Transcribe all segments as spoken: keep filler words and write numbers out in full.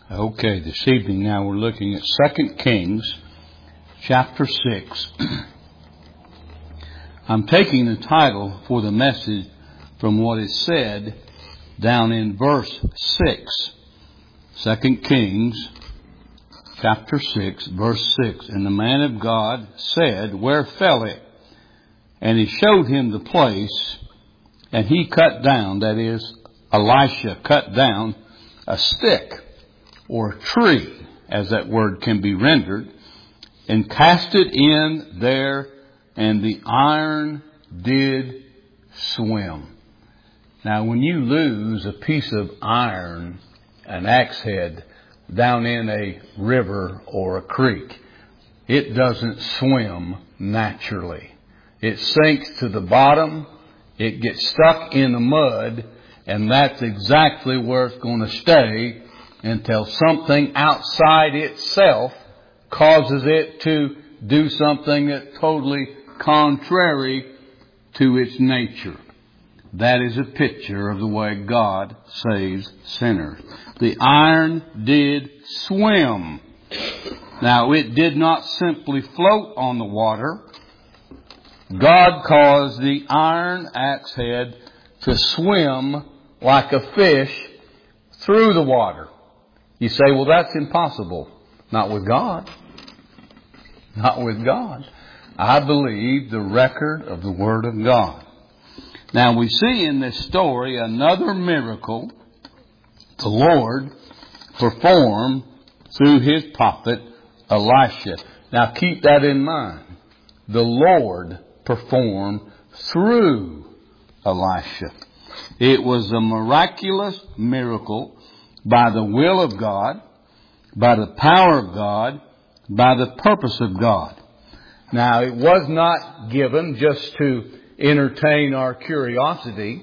Okay, this evening now we're looking at Second Kings chapter six. I'm taking the title for the message from what is said down in verse six. Second Kings chapter six, verse six. And the man of God said, "Where fell it?" And he showed him the place, and he cut down, that is, Elisha cut down a stick, or a tree, as that word can be rendered, and cast it in there, and the iron did swim. Now, when you lose a piece of iron, an axe head, down in a river or a creek, it doesn't swim naturally. It sinks to the bottom, it gets stuck in the mud, and that's exactly where it's going to stay until something outside itself causes it to do something that's totally contrary to its nature. That is a picture of the way God saves sinners. The iron did swim. Now, it did not simply float on the water. God caused the iron axe head to swim like a fish through the water. You say, well, that's impossible. Not with God. Not with God. I believe the record of the Word of God. Now, we see in this story another miracle the Lord performed through His prophet Elisha. Now, keep that in mind. The Lord performed through Elisha. It was a miraculous miracle by the will of God, by the power of God, by the purpose of God. Now, it was not given just to entertain our curiosity.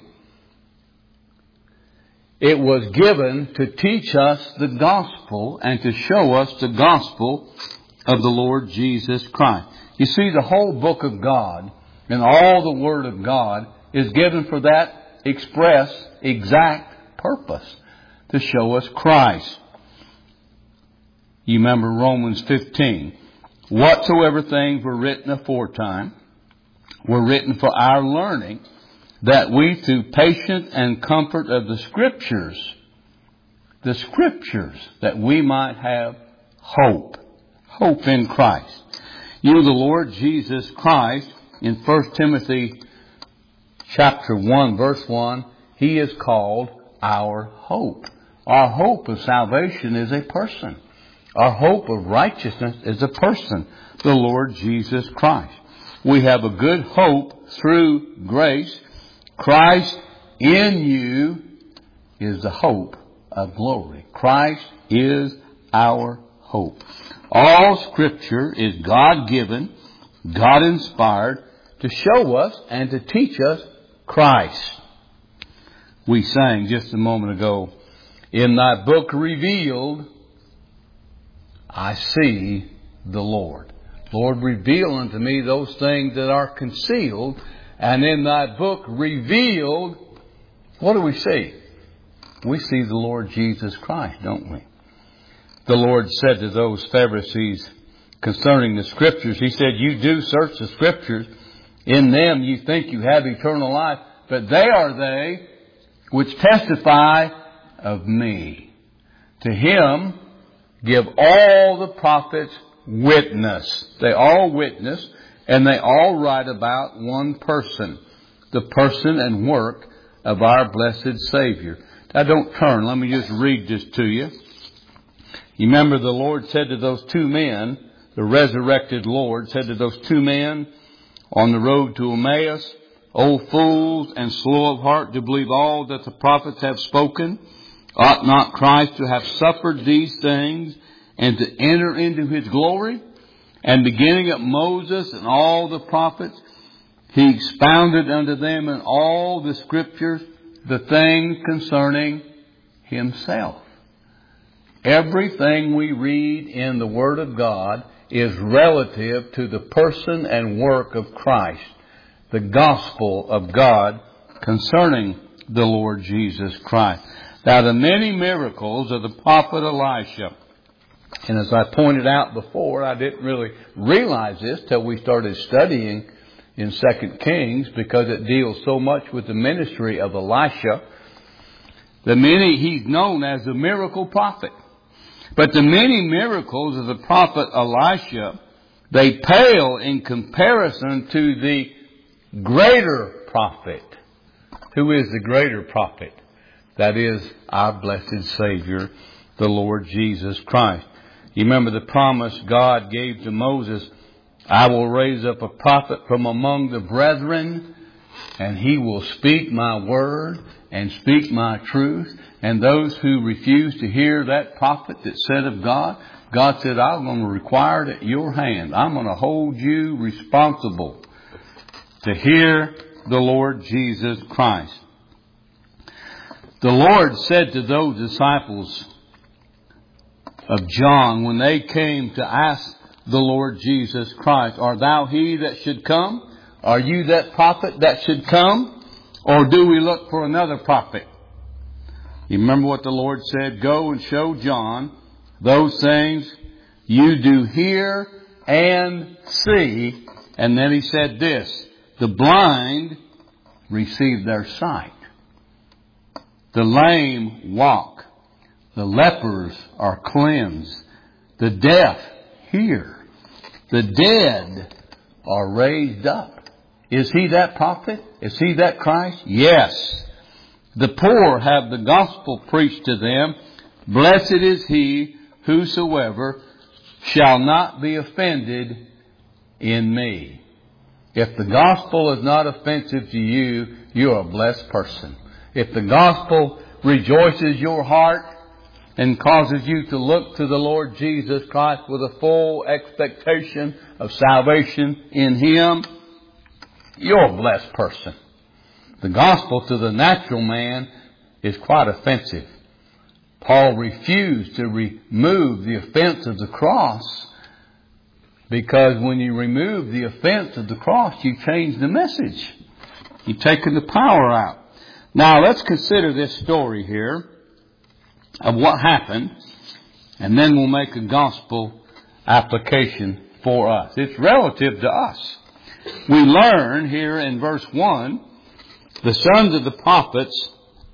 It was given to teach us the gospel and to show us the gospel of the Lord Jesus Christ. You see, the whole book of God and all the Word of God is given for that express, exact purpose, to show us Christ. You remember Romans fifteen. Whatsoever things were written aforetime were written for our learning, that we through patience and comfort of the Scriptures, the Scriptures, that we might have hope. Hope in Christ. You know, the Lord Jesus Christ, in First Timothy chapter one, verse one, He is called our hope. Our hope of salvation is a person. Our hope of righteousness is a person, the Lord Jesus Christ. We have a good hope through grace. Christ in you is the hope of glory. Christ is our hope. All Scripture is God-given, God-inspired to show us and to teach us Christ. We sang just a moment ago, "In thy book revealed, I see the Lord." Lord, reveal unto me those things that are concealed. And in thy book revealed, what do we see? We see the Lord Jesus Christ, don't we? The Lord said to those Pharisees concerning the Scriptures, He said, "You do search the Scriptures. In them you think you have eternal life, but they are they which testify of me. To Him give all the prophets witness." They all witness, and they all write about one person, the person and work of our blessed Savior. Now, don't turn. Let me just read this to you. You remember the Lord said to those two men, the resurrected Lord said to those two men on the road to Emmaus, "O fools and slow of heart to believe all that the prophets have spoken, ought not Christ to have suffered these things and to enter into His glory?" And beginning at Moses and all the prophets, He expounded unto them in all the Scriptures the things concerning Himself. Everything we read in the Word of God is relative to the person and work of Christ, the gospel of God concerning the Lord Jesus Christ. Now, the many miracles of the prophet Elisha, and as I pointed out before, I didn't really realize this till we started studying in Second Kings, because it deals so much with the ministry of Elisha. The many, he's known as the miracle prophet. But the many miracles of the prophet Elisha, they pale in comparison to the greater prophet. Who is the greater prophet? That is our blessed Savior, the Lord Jesus Christ. You remember the promise God gave to Moses, I will raise up a prophet from among the brethren, and he will speak my word and speak my truth. And those who refuse to hear that prophet that said of God, God said, I'm going to require it at your hand. I'm going to hold you responsible to hear the Lord Jesus Christ. The Lord said to those disciples of John, when they came to ask the Lord Jesus Christ, art thou he that should come? Are you that prophet that should come? Or do we look for another prophet? You remember what the Lord said? Go and show John those things you do hear and see. And then he said this, the blind receive their sight. The lame walk. The lepers are cleansed. The deaf hear. The dead are raised up. Is he that prophet? Is he that Christ? Yes. The poor have the gospel preached to them. Blessed is he whosoever shall not be offended in me. If the gospel is not offensive to you, you're a blessed person. If the gospel rejoices your heart and causes you to look to the Lord Jesus Christ with a full expectation of salvation in Him, you're a blessed person. The gospel to the natural man is quite offensive. Paul refused to remove the offense of the cross, because when you remove the offense of the cross, you change the message. You've taken the power out. Now let's consider this story here of what happened, and then we'll make a gospel application for us. It's relative to us. We learn here in verse one, the sons of the prophets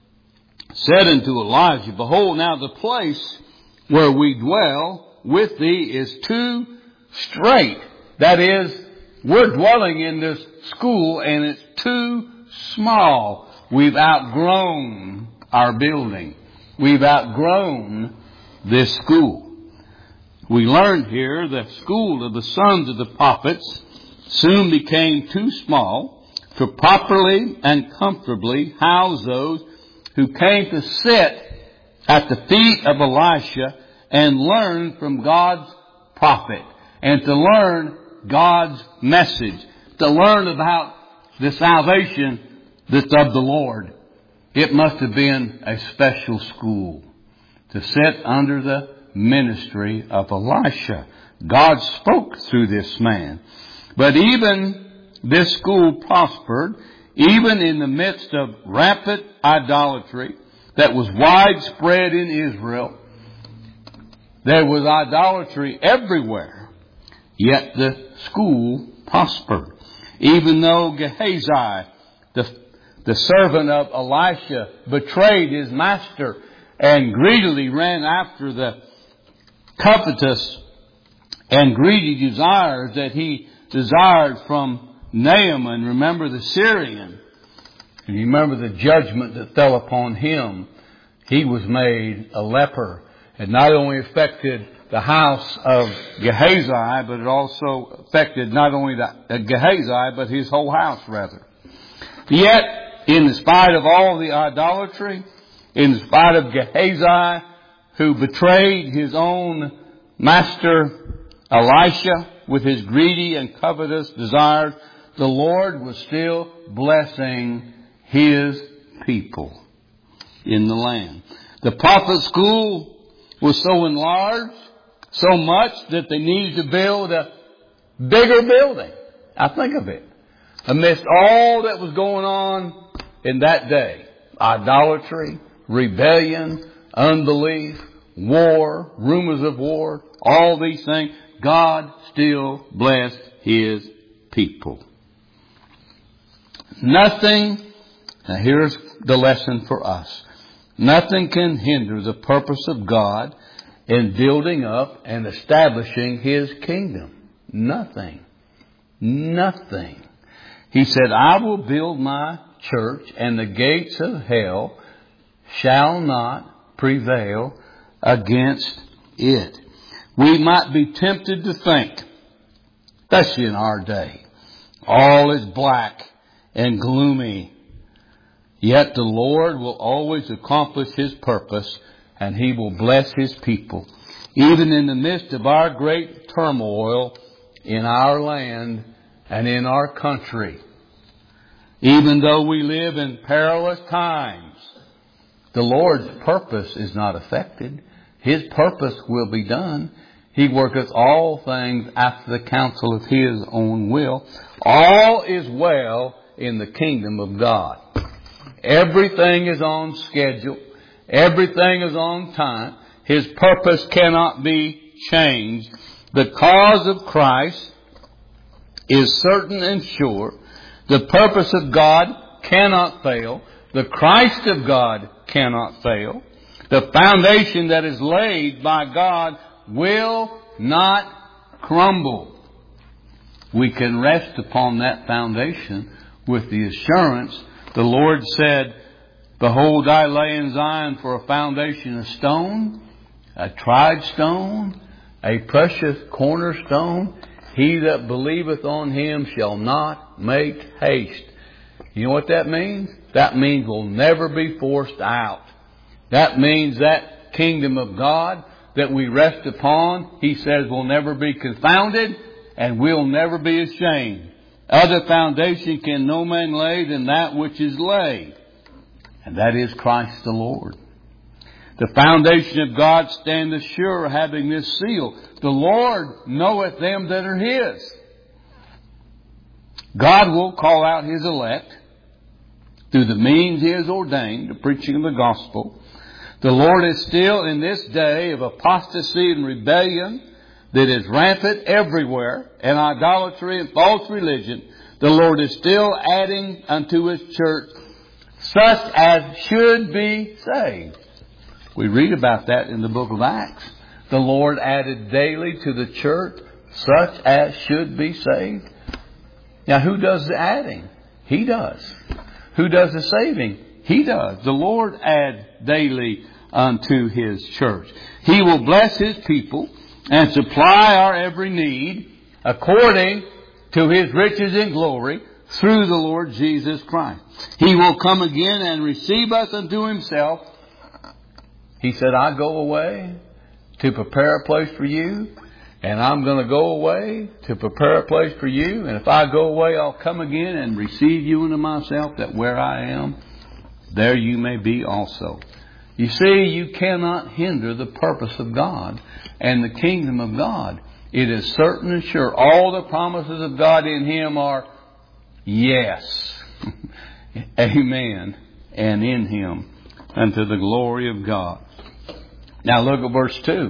said unto Elijah, behold, now the place where we dwell with thee is too strait. That is, we're dwelling in this school and it's too small. We've outgrown our building. We've outgrown this school. We learned here the school of the sons of the prophets soon became too small to properly and comfortably house those who came to sit at the feet of Elisha and learn from God's prophet, and to learn God's message, to learn about the salvation that's of the Lord. It must have been a special school to sit under the ministry of Elisha. God spoke through this man. But even this school prospered, even in the midst of rampant idolatry that was widespread in Israel. There was idolatry everywhere, yet the school prospered. Even though Gehazi, the, the servant of Elisha, betrayed his master and greedily ran after the covetous and greedy desires that he desired from Naaman, remember the Syrian, and you remember the judgment that fell upon him. He was made a leper. It not only affected the house of Gehazi, but it also affected not only the, uh, Gehazi, but his whole house rather. Yet, in spite of all the idolatry, in spite of Gehazi, who betrayed his own master Elisha with his greedy and covetous desires, the Lord was still blessing His people in the land. The prophet school was so enlarged, so much that they needed to build a bigger building. Now think of it. Amidst all that was going on in that day, idolatry, rebellion, unbelief, war, rumors of war, all these things, God still blessed His people. Nothing, now here's the lesson for us. Nothing can hinder the purpose of God in building up and establishing His kingdom. Nothing. Nothing. He said, I will build my church, and the gates of hell shall not prevail against it. We might be tempted to think, especially in our day, all is black and gloomy. Yet the Lord will always accomplish His purpose, and He will bless His people. Even in the midst of our great turmoil in our land and in our country. Even though we live in perilous times, the Lord's purpose is not affected. His purpose will be done. He worketh all things after the counsel of His own will. All is well in the kingdom of God. Everything is on schedule. Everything is on time. His purpose cannot be changed. The cause of Christ is certain and sure. The purpose of God cannot fail. The Christ of God cannot fail. The foundation that is laid by God will not crumble. We can rest upon that foundation with the assurance. The Lord said, Behold, I lay in Zion for a foundation of stone, a tried stone, a precious cornerstone. He that believeth on Him shall not make haste. You know what that means? That means we'll never be forced out. That means that kingdom of God that we rest upon, He says, will never be confounded, and we'll never be ashamed. Other foundation can no man lay than that which is laid, and that is Christ the Lord. The foundation of God standeth sure, having this seal. The Lord knoweth them that are His. God will call out His elect through the means He has ordained, the preaching of the gospel. The Lord is still in this day of apostasy and rebellion that is rampant everywhere, and idolatry and false religion. The Lord is still adding unto His church such as should be saved. We read about that in the book of Acts. The Lord added daily to the church such as should be saved. Now, who does the adding? He does. Who does the saving? He does. The Lord adds daily unto His church. He will bless His people and supply our every need according to His riches in glory through the Lord Jesus Christ. He will come again and receive us unto Himself. He said, I go away to prepare a place for you, and I'm going to go away to prepare a place for you. And if I go away, I'll come again and receive you unto myself, that where I am, there you may be also. You see, you cannot hinder the purpose of God and the kingdom of God. It is certain and sure. All the promises of God in Him are yes. Amen. And in Him, unto the glory of God. Now look at verse two.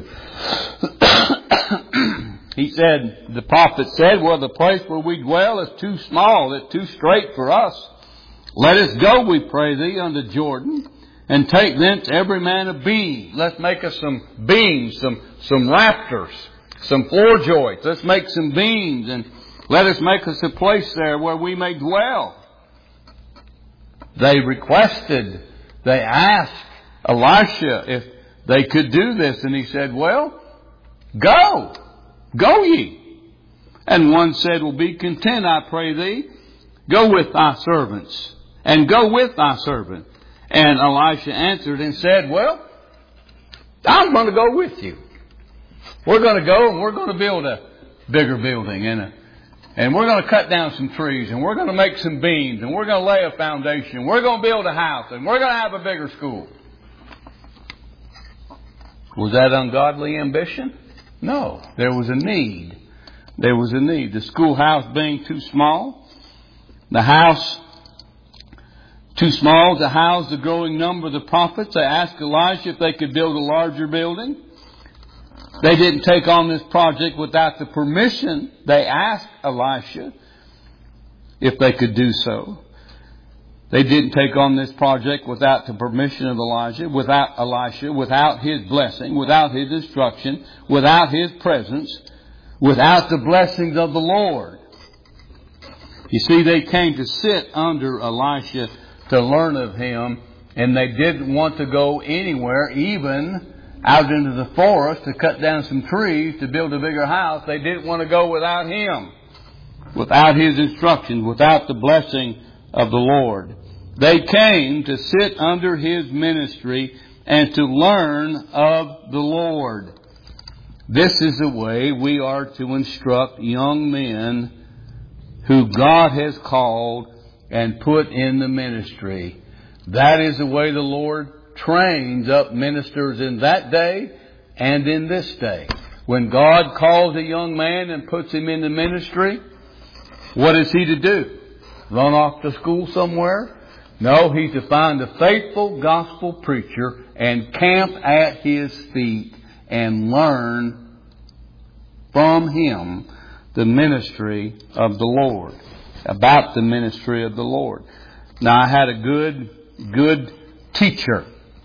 He said, the prophet said, well, the place where we dwell is too small, it's too strait for us. Let us go, we pray thee, unto Jordan, and take thence every man a beam. Let's make us some beams, some, some rafters, some floor joists. Let's make some beams, and let us make us a place there where we may dwell. They requested, they asked Elisha if they could do this, and he said, well, go, go ye. And one said, well, be content, I pray thee. Go with thy servants, and go with thy servant. And Elisha answered and said, well, I'm going to go with you. We're going to go and we're going to build a bigger building, and a, and we're going to cut down some trees, and we're going to make some beams, and we're going to lay a foundation. We're going to build a house, and we're going to have a bigger school. Was that ungodly ambition? No. There was a need. There was a need. The schoolhouse being too small, the house too small to house the growing number of the prophets. They asked Elisha if they could build a larger building. They didn't take on this project without the permission. They asked Elisha if they could do so. They didn't take on this project without the permission of Elijah, without Elisha, without his blessing, without his instruction, without his presence, without the blessings of the Lord. You see, they came to sit under Elisha to learn of him, and they didn't want to go anywhere, even out into the forest to cut down some trees to build a bigger house. They didn't want to go without him, without his instructions, without the blessing of the Lord. They came to sit under his ministry and to learn of the Lord. This is the way we are to instruct young men who God has called and put in the ministry. That is the way the Lord trains up ministers in that day and in this day. When God calls a young man and puts him in the ministry, what is he to do? Run off to school somewhere? No, he's to find a faithful gospel preacher and camp at his feet and learn from him the ministry of the Lord, about the ministry of the Lord. Now, I had a good, good teacher.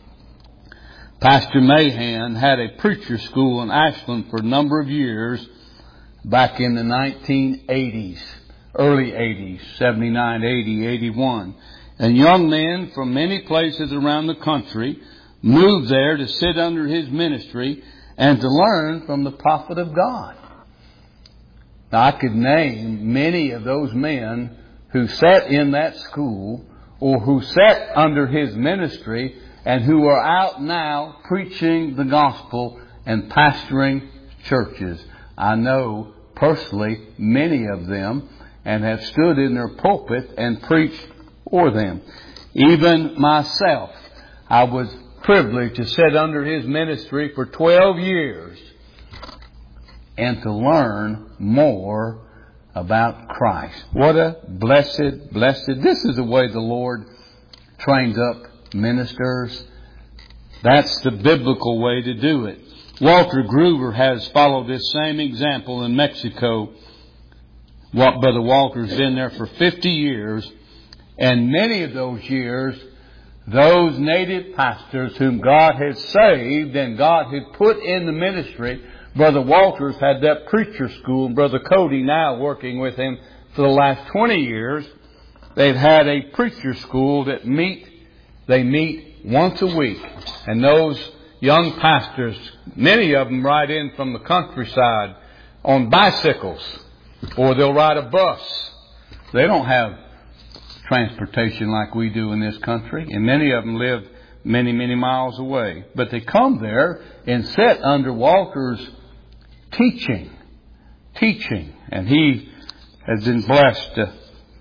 Pastor Mahan had a preacher school in Ashland for a number of years back in the nineteen eighties, early eighties, seventy-nine, eighty, eighty-one. And young men from many places around the country moved there to sit under his ministry and to learn from the prophet of God. Now, I could name many of those men who sat in that school or who sat under his ministry and who are out now preaching the gospel and pastoring churches. I know personally many of them and have stood in their pulpit and preached for them. Even myself, I was privileged to sit under his ministry for twelve years and to learn more about Christ. What a blessed, blessed. This is the way the Lord trains up ministers. That's the biblical way to do it. Walter Gruber has followed this same example in Mexico. What Brother Walter's been there for fifty years, and many of those years, those native pastors whom God had saved and God had put in the ministry, Brother Walters had that preacher school, and Brother Cody now working with him for the last twenty years. They've had a preacher school that meet, they meet once a week. And those young pastors, many of them ride in from the countryside on bicycles, or they'll ride a bus. They don't have transportation like we do in this country, and many of them live many, many miles away. But they come there and sit under Walter's teaching, teaching, and he has been blessed to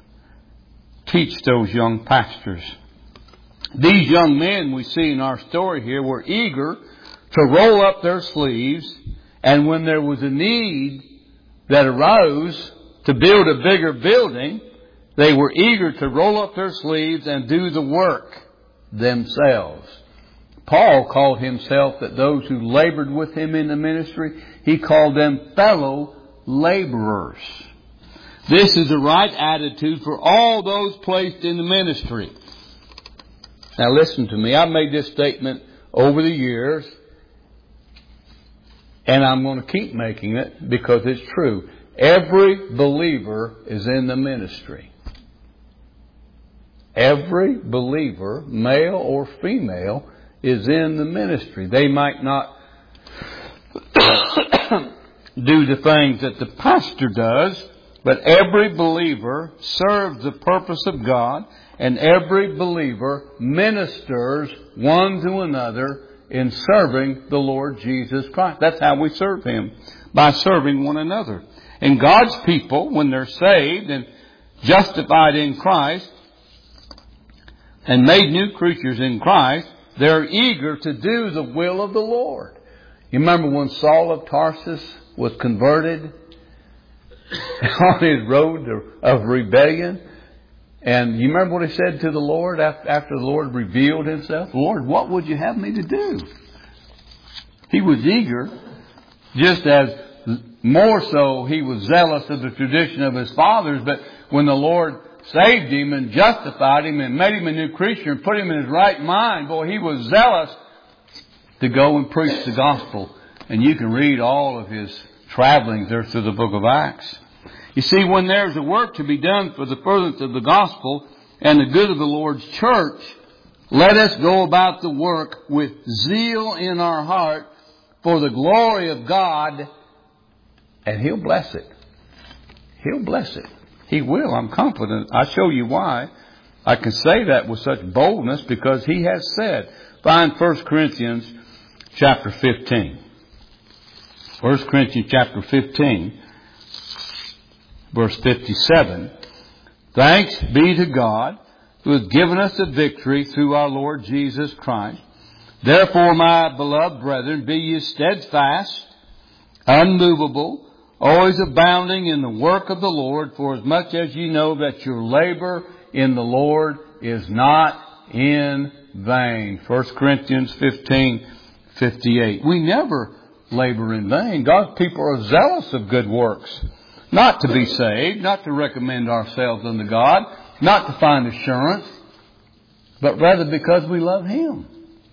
teach those young pastors. These young men we see in our story here were eager to roll up their sleeves, and when there was a need that arose to build a bigger building, they were eager to roll up their sleeves and do the work themselves. Paul called himself that those who labored with him in the ministry, he called them fellow laborers. This is the right attitude for all those placed in the ministry. Now listen to me. I've made this statement over the years, and I'm going to keep making it because it's true. Every believer is in the ministry. Every believer, male or female, is in the ministry. They might not do the things that the pastor does, but every believer serves the purpose of God, and every believer ministers one to another in serving the Lord Jesus Christ. That's how we serve Him, by serving one another. And God's people, when they're saved and justified in Christ and made new creatures in Christ, they're eager to do the will of the Lord. You remember when Saul of Tarsus was converted on his road of rebellion? And you remember what he said to the Lord after the Lord revealed himself? Lord, what would you have me to do? He was eager, just as more so he was zealous of the tradition of his fathers. But when the Lord saved him and justified him and made him a new creature and put him in his right mind, boy, he was zealous to go and preach the gospel. And you can read all of his travelings there through the book of Acts. You see, when there's a work to be done for the furtherance of the gospel and the good of the Lord's church, let us go about the work with zeal in our heart for the glory of God, and He'll bless it. He'll bless it. He will. I'm confident. I'll show you why. I can say that with such boldness because He has said. Find First Corinthians chapter fifteen. First Corinthians chapter fifteen. Verse fifty-seven, thanks be to God who has given us the victory through our Lord Jesus Christ. Therefore, my beloved brethren, be ye steadfast, unmovable, always abounding in the work of the Lord, for as much as ye know that your labor in the Lord is not in vain. First Corinthians fifteen fifty-eight. We never labor in vain. God's people are zealous of good works. Not to be saved, not to recommend ourselves unto God, not to find assurance, but rather because we love Him.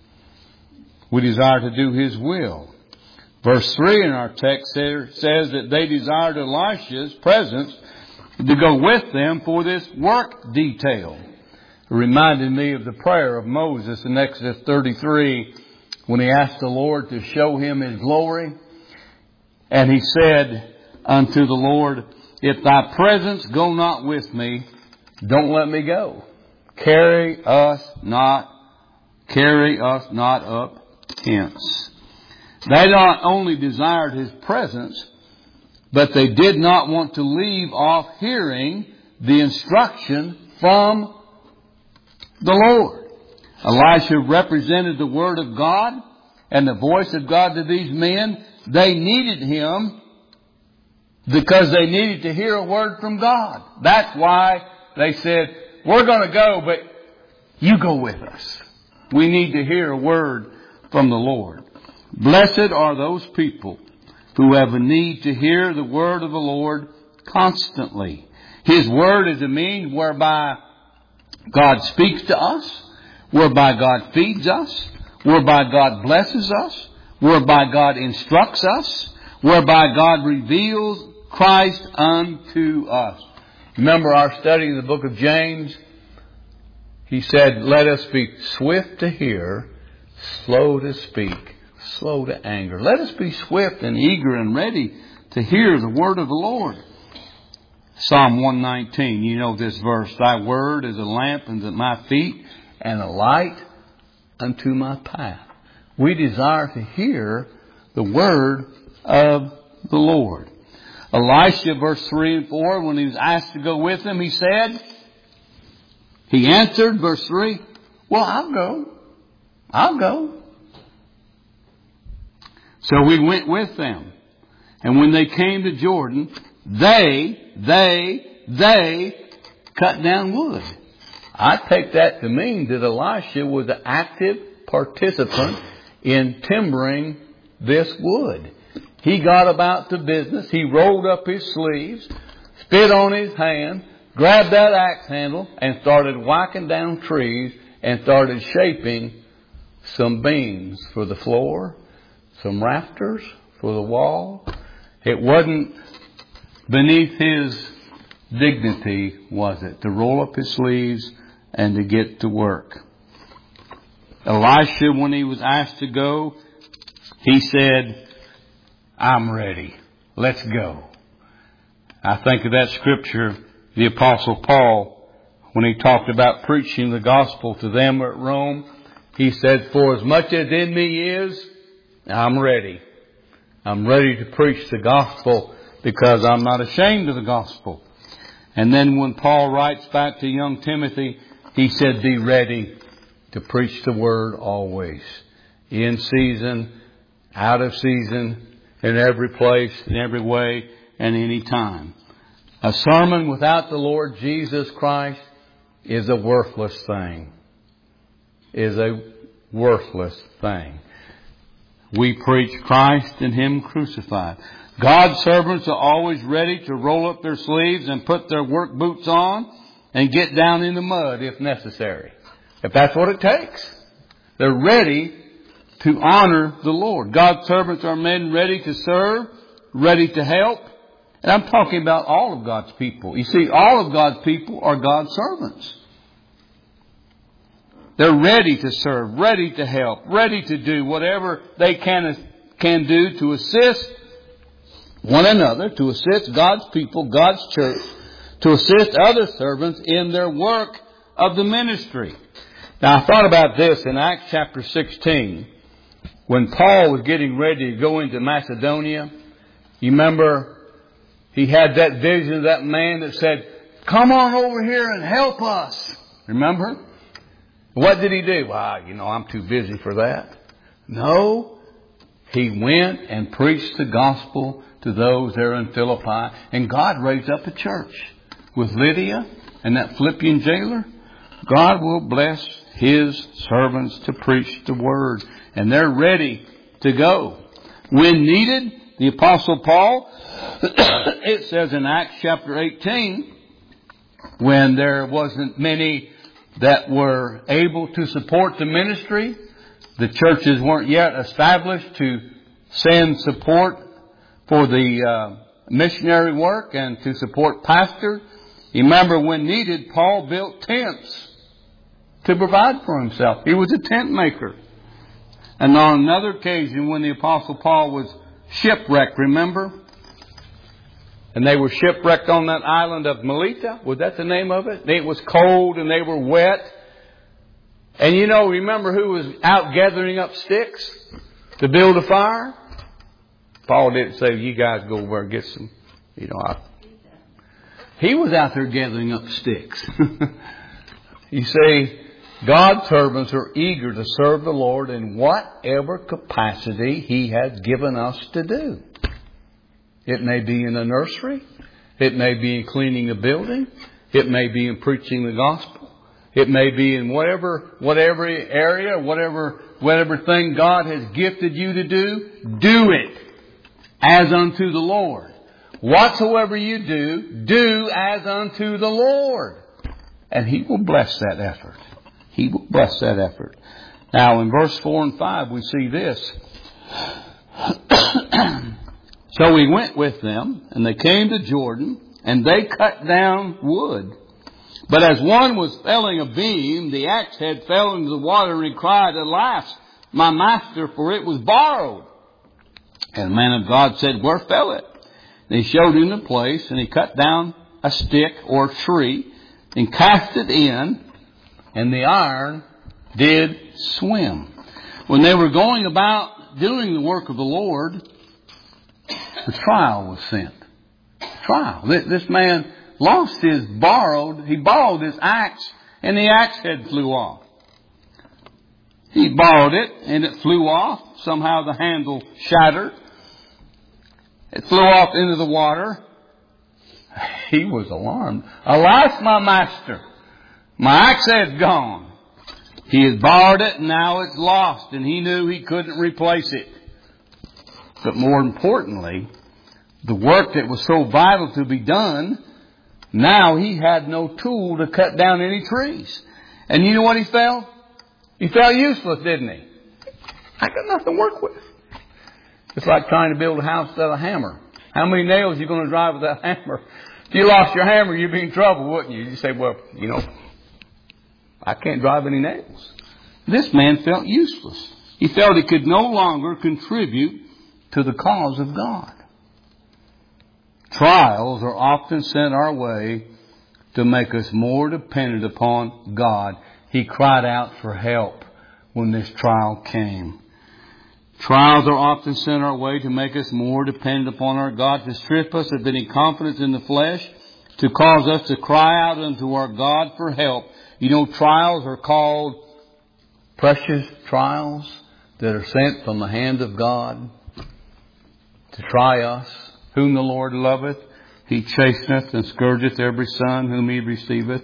We desire to do His will. Verse three in our text says that they desired Elisha's presence to go with them for this work detail. It reminded me of the prayer of Moses in Exodus thirty-three when he asked the Lord to show him His glory. And he said unto the Lord, if thy presence go not with me, don't let me go. Carry us not, carry us not up hence. They not only desired His presence, but they did not want to leave off hearing the instruction from the Lord. Elisha represented the Word of God and the voice of God to these men. They needed him because they needed to hear a word from God. That's why they said, we're going to go, but you go with us. We need to hear a word from the Lord. Blessed are those people who have a need to hear the word of the Lord constantly. His word is a means whereby God speaks to us, whereby God feeds us, whereby God blesses us, whereby God instructs us, whereby God reveals Christ unto us. Remember our study in the book of James? He said, let us be swift to hear, slow to speak, slow to anger. Let us be swift and eager and ready to hear the word of the Lord. Psalm one nineteen, you know this verse. Thy word is a lamp unto my feet and a light unto my path. We desire to hear the word of the Lord. Elisha, verse three and four, when he was asked to go with him, he said, he answered, verse three, well, I'll go. I'll go. So we went with them. And when they came to Jordan, they, they, they cut down wood. I take that to mean that Elisha was an active participant in timbering this wood. He got about the business. He rolled up his sleeves, spit on his hand, grabbed that axe handle, and started whacking down trees and started shaping some beams for the floor, some rafters for the wall. It wasn't beneath his dignity, was it, to roll up his sleeves and to get to work. Elisha, when he was asked to go, he said, I'm ready. Let's go. I think of that scripture, the Apostle Paul, when he talked about preaching the gospel to them at Rome, he said, for as much as in me is, I'm ready. I'm ready to preach the gospel because I'm not ashamed of the gospel. And then when Paul writes back to young Timothy, he said, be ready to preach the word always. In season, out of season, in every place, in every way, and any time. A sermon without the Lord Jesus Christ is a worthless thing. Is a worthless thing. We preach Christ and Him crucified. God's servants are always ready to roll up their sleeves and put their work boots on and get down in the mud if necessary. If that's what it takes. They're ready to honor the Lord. God's servants are men ready to serve, ready to help. And I'm talking about all of God's people. You see, all of God's people are God's servants. They're ready to serve, ready to help, ready to do whatever they can, can do to assist one another, to assist God's people, God's church, to assist other servants in their work of the ministry. Now, I thought about this in Acts chapter sixteen. When Paul was getting ready to go into Macedonia, you remember he had that vision of that man that said, "Come on over here and help us." Remember? What did he do? Well, you know, I'm too busy for that. No. He went and preached the gospel to those there in Philippi. And God raised up a church with Lydia and that Philippian jailer. God will bless His servants to preach the word. And they're ready to go. When needed, the Apostle Paul, it says in Acts chapter eighteen, when there wasn't many that were able to support the ministry, the churches weren't yet established to send support for the uh, missionary work and to support pastors. You remember when needed, Paul built tents to provide for himself. He was a tent maker. And on another occasion when the Apostle Paul was shipwrecked, remember? And they were shipwrecked on that island of Melita. Was that the name of it? It was cold and they were wet. And you know, remember who was out gathering up sticks to build a fire? Paul didn't say, "You guys go over and get some." You know, I, he was out there gathering up sticks. You see, God's servants are eager to serve the Lord in whatever capacity He has given us to do. It may be in a nursery. It may be in cleaning a building. It may be in preaching the gospel. It may be in whatever, whatever area, whatever, whatever thing God has gifted you to do. Do it as unto the Lord. Whatsoever you do, do as unto the Lord. And He will bless that effort. He will bless that effort. Now in verse four and five we see this. So he went with them, and they came to Jordan, and they cut down wood. But as one was felling a beam, the axe head fell into the water, and he cried, "Alas, my master, for it was borrowed." And the man of God said, "Where fell it?" And he showed him the place, and he cut down a stick or tree, and cast it in, and the iron did swim. When they were going about doing the work of the Lord, the trial was sent. Trial. This man lost his borrowed, he borrowed his axe, and the axe head flew off. He borrowed it, and it flew off. Somehow the handle shattered. It flew off into the water. He was alarmed. "Alas, my master, my axe head's gone." He had borrowed it, and now it's lost, and he knew he couldn't replace it. But more importantly, the work that was so vital to be done, now he had no tool to cut down any trees. And you know what he felt? He felt useless, didn't he? I got nothing to work with. It's like trying to build a house without a hammer. How many nails are you going to drive with that hammer? If you lost your hammer, you'd be in trouble, wouldn't you? You'd say, "Well, you know, I can't drive any nails." This man felt useless. He felt he could no longer contribute to the cause of God. Trials are often sent our way to make us more dependent upon God. He cried out for help when this trial came. Trials are often sent our way to make us more dependent upon our God, to strip us of any confidence in the flesh, to cause us to cry out unto our God for help. You know, trials are called precious trials that are sent from the hand of God to try us. "Whom the Lord loveth, He chasteneth and scourgeth every son whom He receiveth."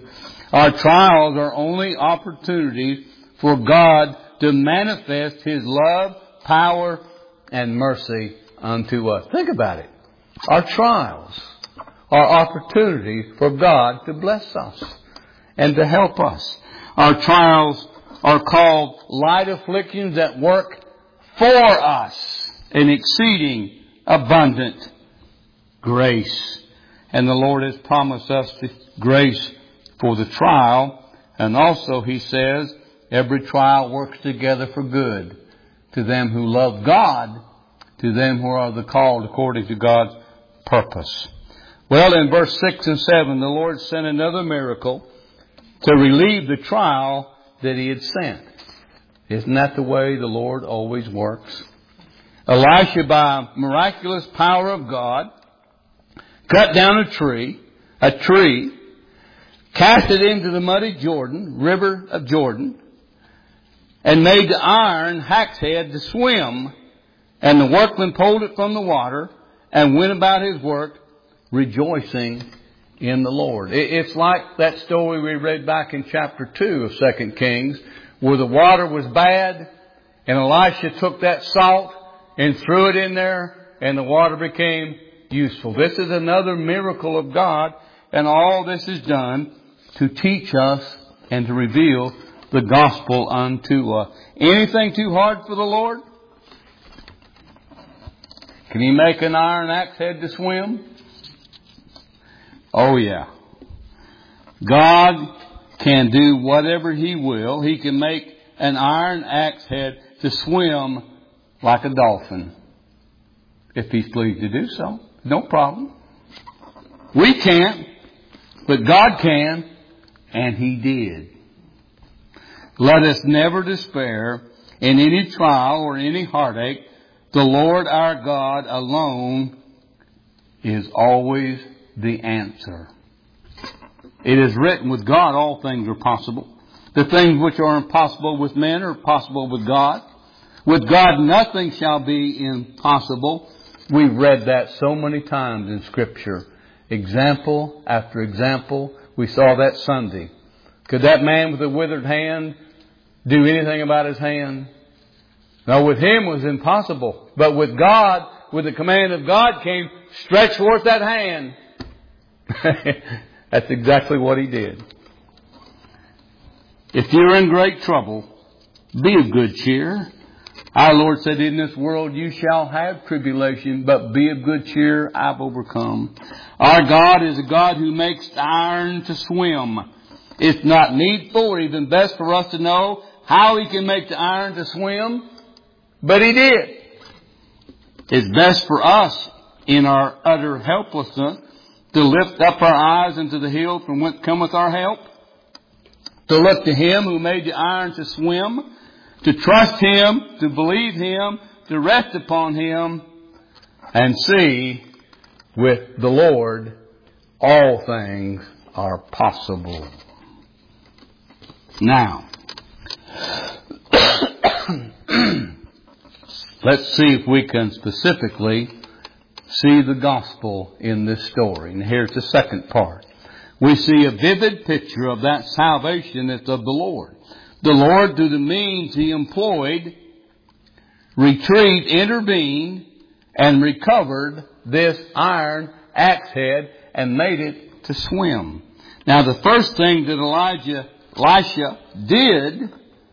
Our trials are only opportunities for God to manifest His love, power, and mercy unto us. Think about it. Our trials are opportunities for God to bless us and to help us. Our trials are called light afflictions that work for us an exceeding abundant grace. And the Lord has promised us the grace for the trial. And also He says, every trial works together for good to them who love God, to them who are the called according to God's purpose. Well, in verse six and seven, the Lord sent another miracle to relieve the trial that He had sent. Isn't that the way the Lord always works? Elisha, by miraculous power of God, cut down a tree, a tree, cast it into the muddy Jordan, river of Jordan, and made the iron hack's head to swim. And the workman pulled it from the water and went about his work, rejoicing in the Lord. It's like that story we read back in chapter two of Second Kings, where the water was bad, and Elisha took that salt and threw it in there, and the water became useful. This is another miracle of God, and all this is done to teach us and to reveal the gospel unto us. Anything too hard for the Lord? Can He make an iron axe head to swim? Oh yeah. God can do whatever He will. He can make an iron axe head to swim like a dolphin, if He's pleased to do so. No problem. We can't, but God can, and He did. Let us never despair in any trial or any heartache. The Lord our God alone is always the answer. It is written, with God all things are possible. The things which are impossible with men are possible with God. With God nothing shall be impossible. We've read that so many times in Scripture. Example after example. We saw that Sunday. Could that man with a withered hand do anything about his hand? No, with him it was impossible. But with God, with the command of God came, stretch forth that hand. That's exactly what He did. If you're in great trouble, be of good cheer. Our Lord said, in this world you shall have tribulation, but be of good cheer, I've overcome. Our God is a God who makes the iron to swim. It's not needful or even best for us to know how He can make the iron to swim, but He did. It's best for us in our utter helplessness to lift up our eyes into the hills from whence cometh our help, to look to Him who made the iron to swim, to trust Him, to believe Him, to rest upon Him, and see with the Lord all things are possible. Now, let's see if we can specifically see the gospel in this story. And here's the second part. We see a vivid picture of that salvation that's of the Lord. The Lord, through the means He employed, retrieved, intervened, and recovered this iron axe head and made it to swim. Now, the first thing that Elijah, Elisha did,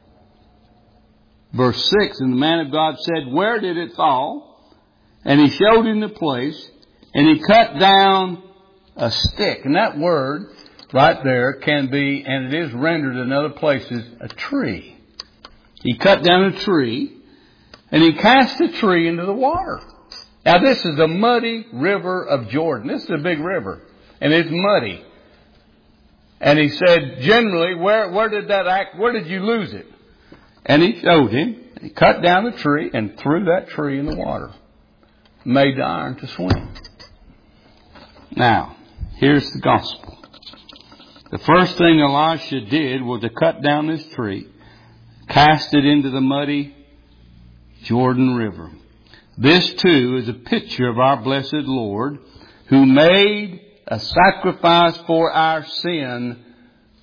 verse six, and the man of God said, where did it fall? And he showed him the place, and he cut down a stick. And that word right there can be, and it is rendered in other places, a tree. He cut down a tree, and he cast the tree into the water. Now this is the muddy river of Jordan. This is a big river, and it's muddy. And he said, generally, where, where did that act, where did you lose it? And he showed him. He cut down the tree and threw that tree in the water. Made the iron to swim. Now, here's the gospel. The first thing Elisha did was to cut down this tree, cast it into the muddy Jordan River. This too is a picture of our blessed Lord, who made a sacrifice for our sin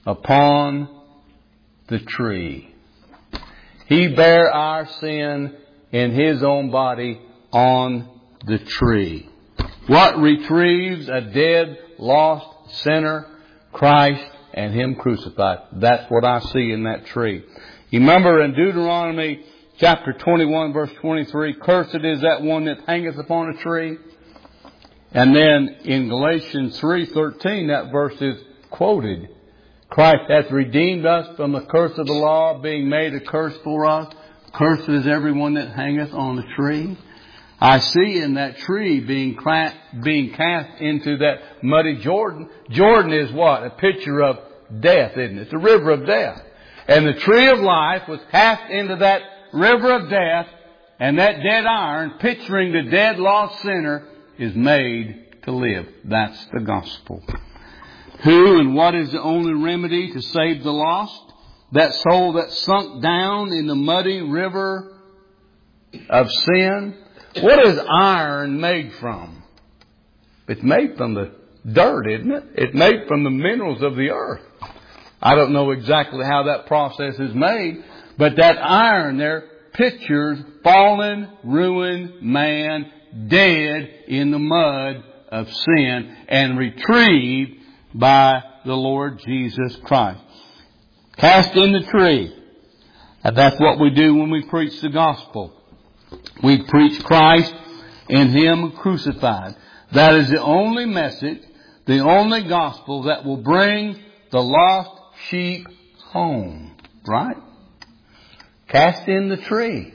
upon the tree. He bare our sin in His own body on the tree. What retrieves a dead, lost sinner? Christ and Him crucified. That's what I see in that tree. You remember in Deuteronomy chapter twenty-one verse twenty-three, cursed is that one that hangeth upon a tree. And then in Galatians three thirteen, that verse is quoted. Christ hath redeemed us from the curse of the law, being made a curse for us. Cursed is everyone that hangeth on the tree. I see in that tree being cast, being cast into that muddy Jordan. Jordan is what? A picture of death, isn't it? It's a river of death. And the tree of life was cast into that river of death, and that dead iron, picturing the dead lost sinner, is made to live. That's the gospel. Who and what is the only remedy to save the lost? That soul that sunk down in the muddy river of sin. What is iron made from? It's made from the dirt, isn't it? It's made from the minerals of the earth. I don't know exactly how that process is made, but that iron there pictures fallen, ruined man, dead in the mud of sin, and retrieved by the Lord Jesus Christ. Cast in the tree. And that's what we do when we preach the gospel. We preach Christ and Him crucified. That is the only message, the only gospel that will bring the lost sheep home. Right? Cast in the tree.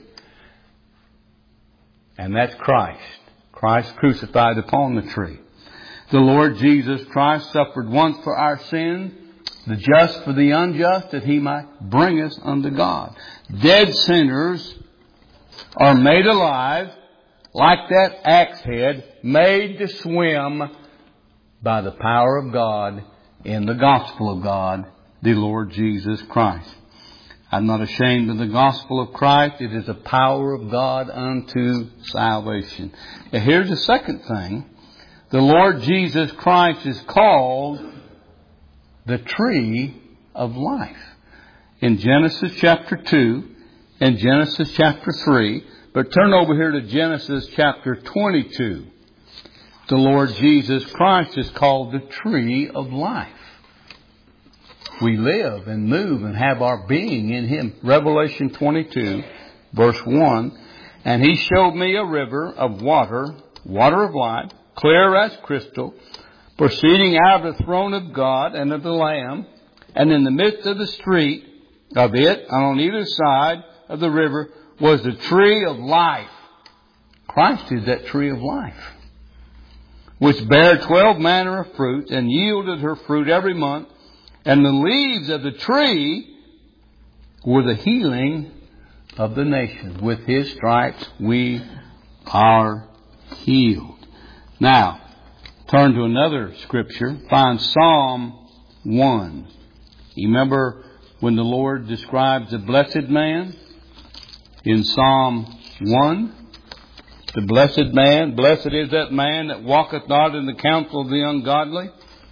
And that's Christ. Christ crucified upon the tree. The Lord Jesus Christ suffered once for our sins, the just for the unjust, that He might bring us unto God. Dead sinners are made alive, like that axe head, made to swim by the power of God in the gospel of God, the Lord Jesus Christ. I'm not ashamed of the gospel of Christ. It is the power of God unto salvation. Now here's the second thing. The Lord Jesus Christ is called the tree of life. In Genesis chapter two and Genesis chapter three, but turn over here to Genesis chapter twenty-two. The Lord Jesus Christ is called the tree of life. We live and move and have our being in Him. Revelation twenty-two, verse one. And He showed me a river of water, water of life, clear as crystal, proceeding out of the throne of God and of the Lamb. And in the midst of the street of it, and on either side of the river, was the tree of life. Christ is that tree of life, which bare twelve manner of fruit, and yielded her fruit every month. And the leaves of the tree were the healing of the nations. With His stripes we are healed. Now, turn to another scripture. Find Psalm one. You remember when the Lord describes the blessed man? In Psalm one, the blessed man, blessed is that man that walketh not in the counsel of the ungodly,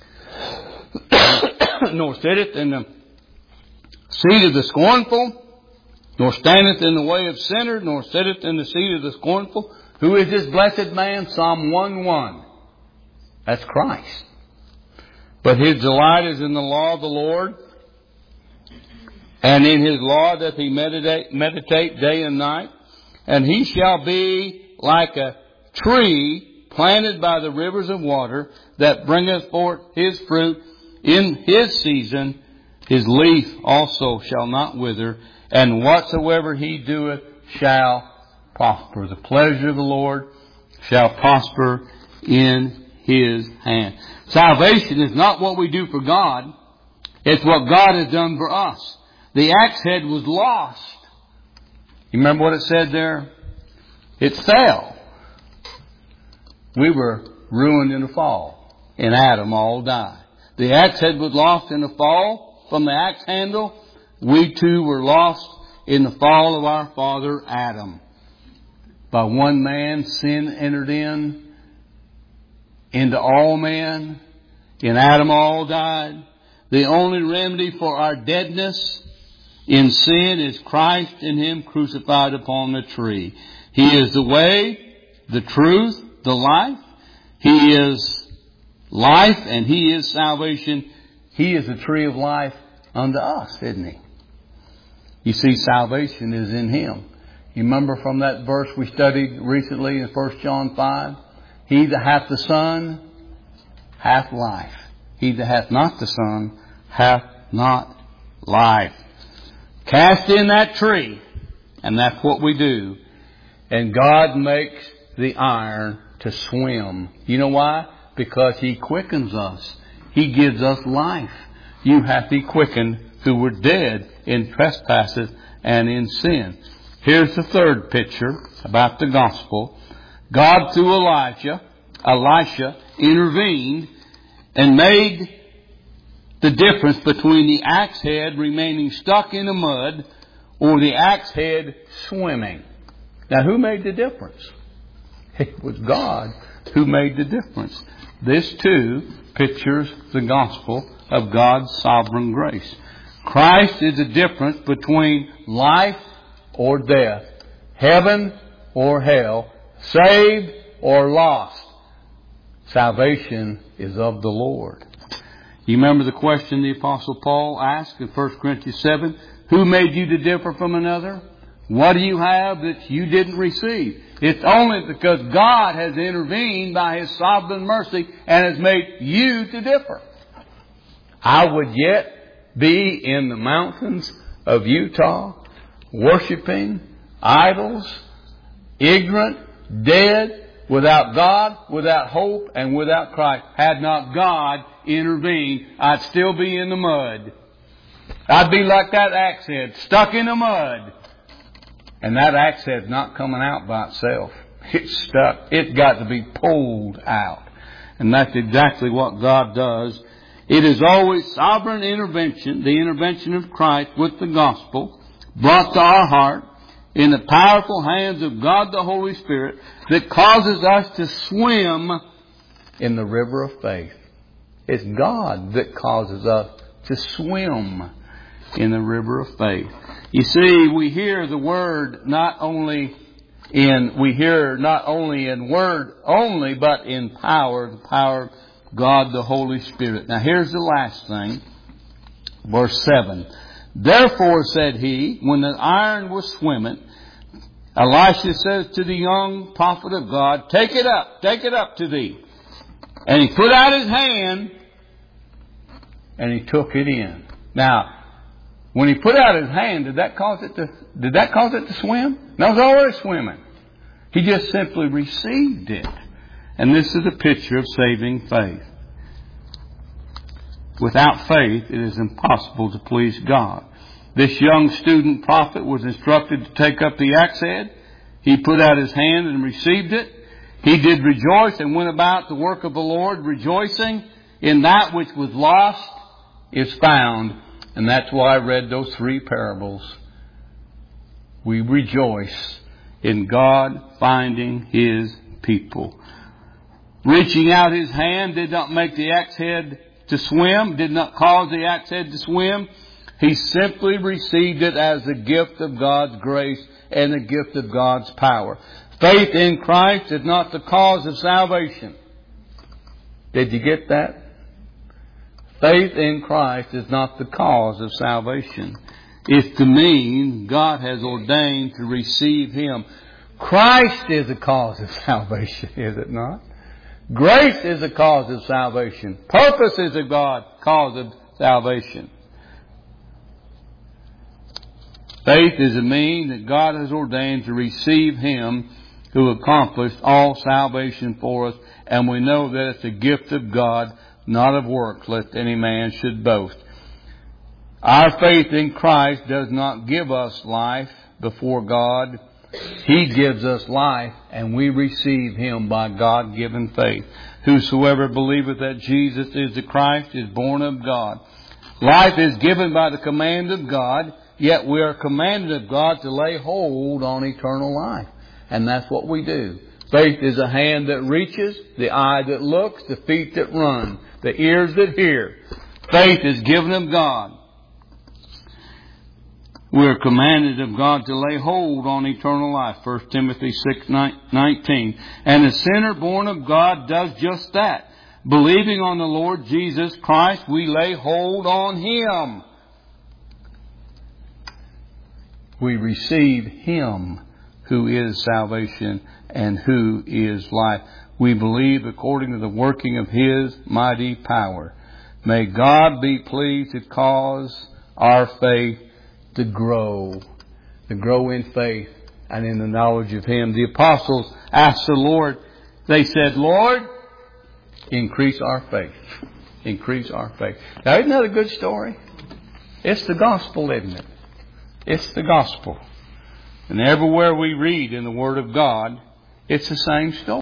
nor sitteth in the seat of the scornful, nor standeth in the way of sinners, nor sitteth in the seat of the scornful. Who is this blessed man? Psalm one one. That's Christ. But his delight is in the law of the Lord, and in His law doth he meditate, meditate day and night. And he shall be like a tree planted by the rivers of water, that bringeth forth his fruit in his season. His leaf also shall not wither, and whatsoever he doeth shall prosper. The pleasure of the Lord shall prosper in His hand. Salvation is not what we do for God. It's what God has done for us. The axe head was lost. You remember what it said there? It fell. We were ruined in the fall. In Adam all died. The axe head was lost in the fall from the axe handle. We too were lost in the fall of our father Adam. By one man sin entered in into all men. In Adam all died. The only remedy for our deadness in sin is Christ and Him crucified upon the tree. He is the way, the truth, the life. He is life and He is salvation. He is the tree of life unto us, isn't He? You see, salvation is in Him. You remember from that verse we studied recently in First John five? He that hath the Son hath life. He that hath not the Son hath not life. Cast in that tree, and that's what we do. And God makes the iron to swim. You know why? Because He quickens us. He gives us life. You have to be quickened who were dead in trespasses and in sin. Here's the third picture about the gospel. God, through Elijah, Elisha, intervened and made the difference between the axe head remaining stuck in the mud or the axe head swimming. Now, who made the difference? It was God who made the difference. This, too, pictures the gospel of God's sovereign grace. Christ is the difference between life or death, heaven or hell, saved or lost. Salvation is of the Lord. You remember the question the Apostle Paul asked in First Corinthians seven? Who made you to differ from another? What do you have that you didn't receive? It's only because God has intervened by His sovereign mercy and has made you to differ. I would yet be in the mountains of Utah worshiping idols, ignorant, dead, without God, without hope, and without Christ. Had not God intervened, I'd still be in the mud. I'd be like that axe head, stuck in the mud. And that axe head's not coming out by itself. It's stuck. It's got to be pulled out. And that's exactly what God does. It is always sovereign intervention, the intervention of Christ with the gospel, brought to our heart in the powerful hands of God the Holy Spirit, that causes us to swim in the river of faith. It's God that causes us to swim in the river of faith. You see, we hear the word not only in, we hear not only in word only, but in power, the power of God the Holy Spirit. Now here's the last thing. Verse seven. Therefore, said he, when the iron was swimming, Elisha says to the young prophet of God, take it up, take it up to thee. And he put out his hand and he took it in. Now, when he put out his hand, did that cause it to, did that cause it to swim? No, it was already swimming. He just simply received it. And this is a picture of saving faith. Without faith, it is impossible to please God. This young student prophet was instructed to take up the axe head. He put out his hand and received it. He did rejoice and went about the work of the Lord, rejoicing in that which was lost is found. And that's why I read those three parables. We rejoice in God finding His people. Reaching out His hand did not make the axe head to swim, did not cause the axe head to swim. He simply received it as the gift of God's grace and the gift of God's power. Faith in Christ is not the cause of salvation. Did you get that? Faith in Christ is not the cause of salvation. It's the means God has ordained to receive Him. Christ is the cause of salvation, is it not? Grace is the cause of salvation. Purpose is the God cause of salvation. Faith is a means that God has ordained to receive Him who accomplished all salvation for us. And we know that it's a gift of God, not of works, lest any man should boast. Our faith in Christ does not give us life before God. He gives us life, and we receive Him by God-given faith. Whosoever believeth that Jesus is the Christ is born of God. Life is given by the command of God, yet we are commanded of God to lay hold on eternal life. And that's what we do. Faith is a hand that reaches, the eye that looks, the feet that run, the ears that hear. Faith is given of God. We are commanded of God to lay hold on eternal life. First Timothy six nineteen. And the sinner born of God does just that. Believing on the Lord Jesus Christ, we lay hold on Him. We receive Him who is salvation and who is life. We believe according to the working of His mighty power. May God be pleased to cause our faith to grow, to grow in faith and in the knowledge of Him. The apostles asked the Lord, they said, Lord, increase our faith. Increase our faith. Now, isn't that a good story? It's the gospel, isn't it? It's the gospel. And everywhere we read in the Word of God, it's the same story.